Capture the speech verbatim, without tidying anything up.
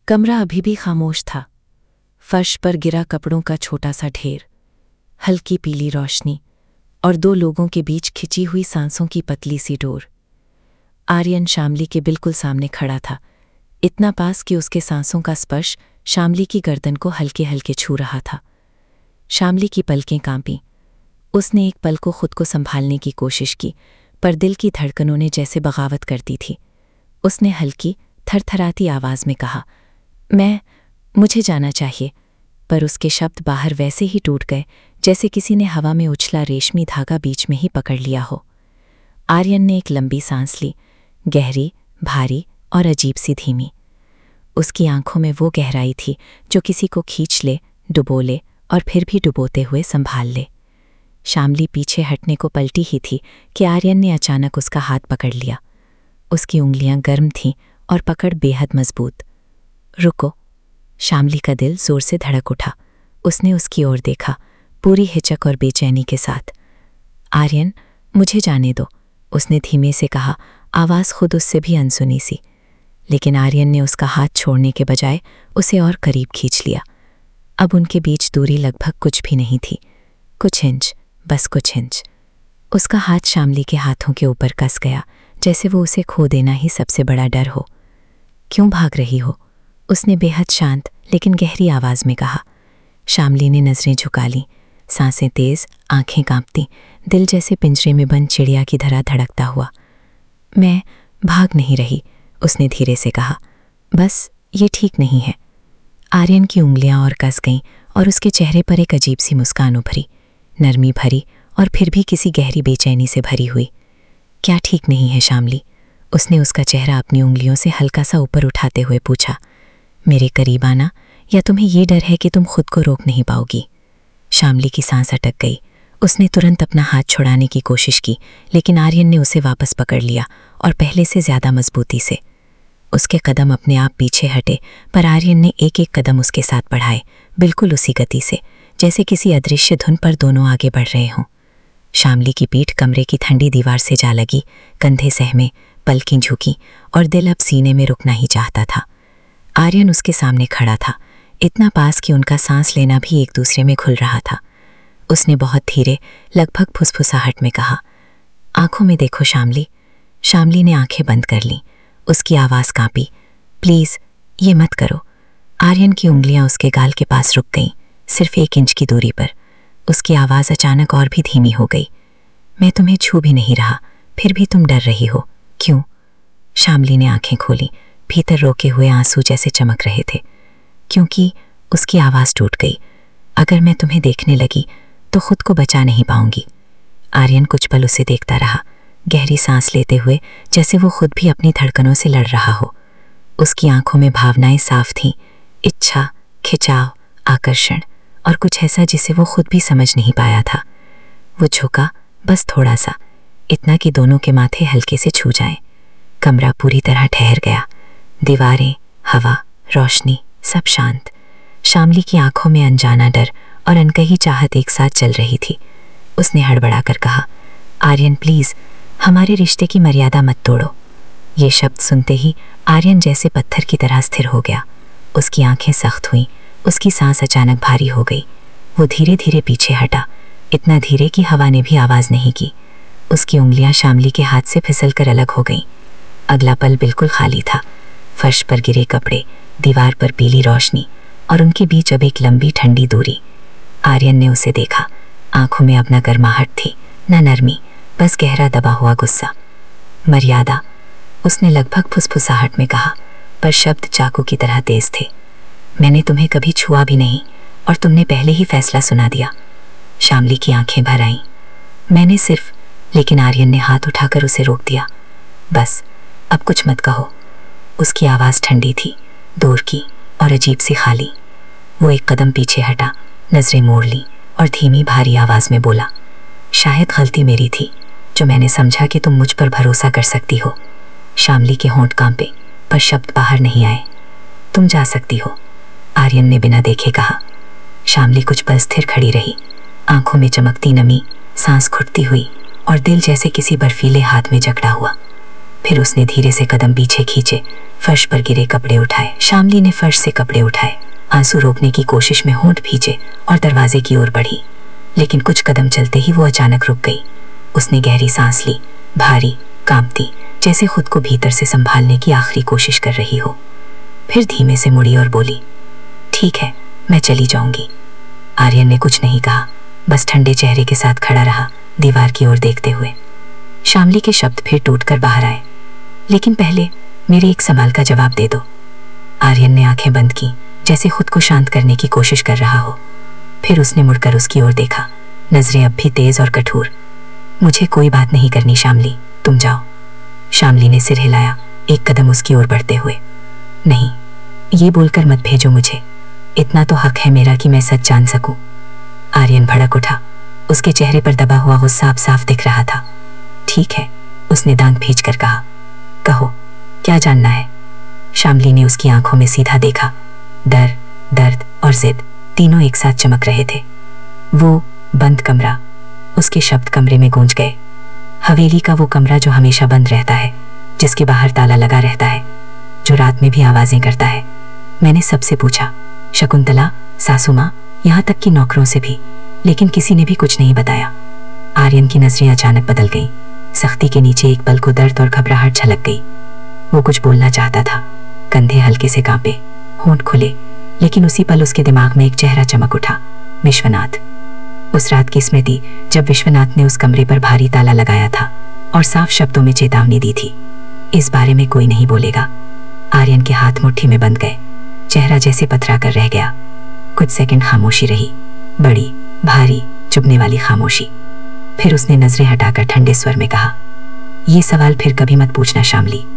कमरा अभी भी खामोश था। फर्श पर गिरा कपड़ों का छोटा सा ढेर, हल्की पीली रोशनी और दो लोगों के बीच खिंची हुई सांसों की पतली सी डोर। आर्यन शामली के बिल्कुल सामने खड़ा था, इतना पास कि उसके सांसों का स्पर्श शामली की गर्दन को हल्के हल्के छू रहा था। शामली की पलकें कांपीं। उसने एक पल को खुद को संभालने की कोशिश की, पर दिल की धड़कनों ने जैसे बगावत कर दी थी। उसने हल्की थरथराती आवाज़ में कहा, मैं मुझे जाना चाहिए, पर उसके शब्द बाहर वैसे ही टूट गए जैसे किसी ने हवा में उछला रेशमी धागा बीच में ही पकड़ लिया हो। आर्यन ने एक लंबी सांस ली, गहरी, भारी और अजीब सी धीमी। उसकी आंखों में वो गहराई थी जो किसी को खींच ले, डुबो ले और फिर भी डुबोते हुए संभाल ले। शामली पीछे हटने को पलटी ही थी कि आर्यन ने अचानक उसका हाथ पकड़ लिया। उसकी उंगलियां गर्म थीं और पकड़ बेहद मजबूत। रुको। शामली का दिल जोर से धड़क उठा। उसने उसकी ओर देखा, पूरी हिचक और बेचैनी के साथ। आर्यन, मुझे जाने दो, उसने धीमे से कहा, आवाज़ खुद उससे भी अनसुनी सी। लेकिन आर्यन ने उसका हाथ छोड़ने के बजाय उसे और करीब खींच लिया। अब उनके बीच दूरी लगभग कुछ भी नहीं थी, कुछ इंच, बस कुछ इंच। उसका हाथ शामली के हाथों के ऊपर कस गया, जैसे वो उसे खो देना ही सबसे बड़ा डर हो। क्यों भाग रही हो? उसने बेहद शांत लेकिन गहरी आवाज़ में कहा। शामली ने नज़रें झुका लीं, सांसें तेज़, आंखें कांपती, दिल जैसे पिंजरे में बंद चिड़िया की तरह धड़कता हुआ। मैं भाग नहीं रही, उसने धीरे से कहा, बस ये ठीक नहीं है। आर्यन की उंगलियां और कस गईं और उसके चेहरे पर एक अजीब सी मुस्कान उभरी, नरमी भरी और फिर भी किसी गहरी बेचैनी से भरी हुई। क्या ठीक नहीं है शामली? उसने उसका चेहरा अपनी उंगलियों से हल्का सा ऊपर उठाते हुए पूछा। मेरे करीब आना, या तुम्हें ये डर है कि तुम खुद को रोक नहीं पाओगी? शामली की सांस अटक गई। उसने तुरंत अपना हाथ छुड़ाने की कोशिश की, लेकिन आर्यन ने उसे वापस पकड़ लिया और पहले से ज्यादा मजबूती से। उसके कदम अपने आप पीछे हटे, पर आर्यन ने एक एक कदम उसके साथ बढ़ाए, बिल्कुल उसी गति से जैसे किसी अदृश्य धुन पर दोनों आगे बढ़ रहे हों। शामली की पीठ कमरे की ठंडी दीवार से जा लगी, कंधे सहमे, पलकें झुकी और दिल अब सीने में रुकना ही चाहता था। आर्यन उसके सामने खड़ा था, इतना पास कि उनका सांस लेना भी एक दूसरे में घुल रहा था। उसने बहुत धीरे, लगभग फुसफुसाहट में कहा, आंखों में देखो शामली। शामली ने आंखें बंद कर लीं। उसकी आवाज़ कांपी, प्लीज़ ये मत करो। आर्यन की उंगलियां उसके गाल के पास रुक गईं, सिर्फ एक इंच की दूरी पर। उसकी आवाज़ अचानक और भी धीमी हो गई। मैं तुम्हें छू भी नहीं रहा, फिर भी तुम डर रही हो, क्यों? शामली ने आंखें खोली, भीतर रोके हुए आंसू जैसे चमक रहे थे। क्योंकि, उसकी आवाज़ टूट गई, अगर मैं तुम्हें देखने लगी तो खुद को बचा नहीं पाऊंगी। आर्यन कुछ पल उसे देखता रहा, गहरी सांस लेते हुए, जैसे वो खुद भी अपनी धड़कनों से लड़ रहा हो। उसकी आंखों में भावनाएं साफ थीं, इच्छा, खिंचाव, आकर्षण और कुछ ऐसा जिसे वो खुद भी समझ नहीं पाया था। वो झुका, बस थोड़ा सा, इतना कि दोनों के माथे हल्के से छू जाएं। कमरा पूरी तरह ठहर गया। दीवारें, हवा, रोशनी, सब शांत। शामली की आंखों में अनजाना डर और अनकही चाहत एक साथ चल रही थी। उसने हड़बड़ाकर कहा, आर्यन प्लीज़, हमारे रिश्ते की मर्यादा मत तोड़ो। ये शब्द सुनते ही आर्यन जैसे पत्थर की तरह स्थिर हो गया। उसकी आंखें सख्त हुईं, उसकी सांस अचानक भारी हो गई। वो धीरे धीरे पीछे हटा, इतना धीरे कि हवा ने भी आवाज़ नहीं की। उसकी उंगलियां शामली के हाथ से फिसलकर अलग हो गईं। अगला पल बिल्कुल खाली था। फर्श पर गिरे कपड़े, दीवार पर पीली रोशनी और उनके बीच अब एक लंबी ठंडी दूरी। आर्यन ने उसे देखा। आंखों में अब न गर्माहट थी, न नरमी, बस गहरा दबा हुआ गुस्सा। मर्यादा, उसने लगभग फुसफुसाहट में कहा, पर शब्द चाकू की तरह तेज थे। मैंने तुम्हें कभी छुआ भी नहीं और तुमने पहले ही फैसला सुना दिया। शामली की आंखें भर आईं। मैंने सिर्फ, लेकिन आर्यन ने हाथ उठाकर उसे रोक दिया। बस, अब कुछ मत कहो। उसकी आवाज़ ठंडी थी, दूर की और अजीब सी खाली। वो एक कदम पीछे हटा, नजरें मोड़ ली और धीमी भारी आवाज़ में बोला, शायद गलती मेरी थी जो मैंने समझा कि तुम मुझ पर भरोसा कर सकती हो। शामली के होंठ कांपे, पर शब्द बाहर नहीं आए। तुम जा सकती हो, आर्यन ने बिना देखे कहा। शामली कुछ पल स्थिर खड़ी रही, आंखों में चमकती नमी, सांस घुटती हुई और दिल जैसे किसी बर्फीले हाथ में जकड़ा हुआ। फिर उसने धीरे से कदम पीछे खींचे, फर्श पर गिरे कपड़े उठाए। शामली ने फर्श से कपड़े उठाए, आंसू रोकने की कोशिश में होंठ भींचे और दरवाजे की ओर बढ़ी। लेकिन कुछ कदम चलते ही वो अचानक रुक गई। उसने गहरी सांस ली, भारी, कांपती, जैसे खुद को भीतर से संभालने की आखिरी कोशिश कर रही हो। फिर धीमे से मुड़ी और बोली, ठीक है, मैं चली जाऊंगी। आर्यन ने कुछ नहीं कहा, बस ठंडे चेहरे के साथ खड़ा रहा, दीवार की ओर देखते हुए। शामली के शब्द फिर टूटकर बाहर आए, लेकिन पहले मेरे एक सवाल का जवाब दे दो। आर्यन ने आंखें बंद की, जैसे खुद को शांत करने की कोशिश कर रहा हो। फिर उसने मुड़कर उसकी ओर देखा, नजरें अब भी तेज और कठोर। मुझे कोई बात नहीं करनी शामली, तुम जाओ। शामली ने सिर हिलाया, एक कदम उसकी ओर बढ़ते हुए। नहीं, ये बोलकर मत भेजो मुझे, इतना तो हक है मेरा कि मैं सच जान सकूं। आर्यन भड़क उठा, उसके चेहरे पर दबा हुआ गुस्सा साफ साफ दिख रहा था। ठीक है, उसने दांत भींचकर कहा, कहो क्या जानना है। शामली ने उसकी आंखों में सीधा देखा, डर, दर्द और जिद तीनों एक साथ चमक रहे थे। वो बंद कमरा, उसके शब्द कमरे में गूंज गए। हवेली का वो कमरा जो हमेशा बंद रहता है, जिसके बाहर ताला लगा रहता है, जो रात में भी आवाजें करता है। मैंने सबसे पूछा, शकुंतला, सासू माँ, यहाँ तक कि नौकरों से भी, लेकिन किसी ने भी कुछ नहीं बताया। आर्यन की नजरें अचानक बदल गईं। सख्ती के नीचे एक पल को दर्द और घबराहट झलक गई। वो कुछ बोलना चाहता था, कंधे हल्के से कांपे, होंठ खुले, लेकिन उसी पल उसके दिमाग में एक चेहरा चमक उठा, विश्वनाथ। उस रात की स्मृति जब विश्वनाथ ने उस कमरे पर भारी ताला लगाया था और साफ शब्दों में चेतावनी दी थी, इस बारे में कोई नहीं बोलेगा। आर्यन के हाथ मुट्ठी में बंध गए, चेहरा जैसे पथरा कर रह गया। कुछ सेकंड खामोशी रही, बड़ी, भारी, चुभने वाली खामोशी। फिर उसने नजरें हटाकर ठंडे स्वर में कहा, ये सवाल फिर कभी मत पूछना शामली।